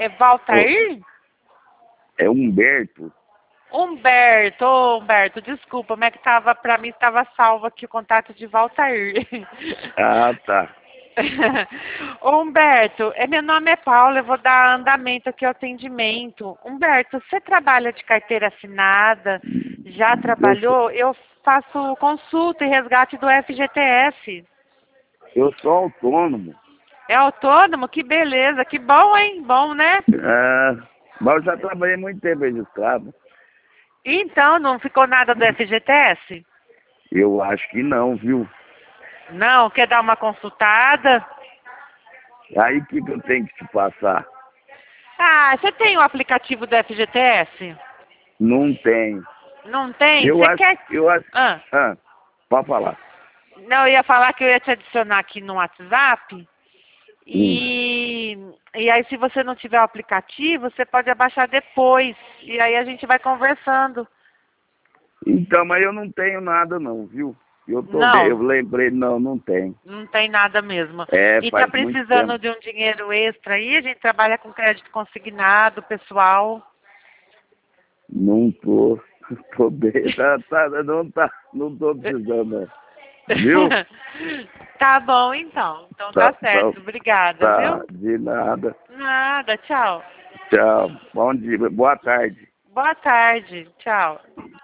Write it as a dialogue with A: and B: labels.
A: É Valtair?
B: É Humberto.
A: Humberto, ô Humberto, desculpa, mas é que tava, pra mim estava salvo aqui o contato de Valtair.
B: Ah, tá.
A: Ô Humberto, meu nome é Paula, eu vou dar andamento aqui ao atendimento. Humberto, você trabalha de carteira assinada? Já
B: Eu sou,
A: trabalhou? Eu faço consulta e resgate do FGTS.
B: eu sou autônomo.
A: É autônomo? Que beleza, que bom, hein? Bom, né?
B: Mas eu já trabalhei muito tempo registrado.
A: Então, não ficou nada do FGTS?
B: Eu acho que não, viu?
A: Não, quer dar uma consultada?
B: Aí o que eu tenho que te passar?
A: Ah, você tem o aplicativo do FGTS?
B: Não tem.
A: Não tem?
B: Eu
A: Você
B: acho,
A: quer...
B: eu acho.
A: Ah,
B: Pode falar.
A: não, eu ia falar que eu ia te adicionar aqui no WhatsApp.
B: Hum.
A: E aí, se você não tiver o aplicativo, você pode abaixar depois. E aí a gente vai conversando.
B: Então, mas eu não tenho nada não, viu? Eu
A: Não,
B: lembrei, não tenho.
A: não tem nada mesmo.
B: É,
A: E tá
B: faz muito tempo.
A: precisando de um dinheiro extra aí? A gente trabalha com crédito consignado, pessoal.
B: Não tô, tô bem, não tô precisando, não. Viu?
A: Tá bom, então. Então
B: Tá,
A: tá certo. Obrigada,
B: tá,
A: viu?
B: de nada.
A: Nada, tchau.
B: Tchau, bom dia, boa tarde.
A: Boa tarde, tchau.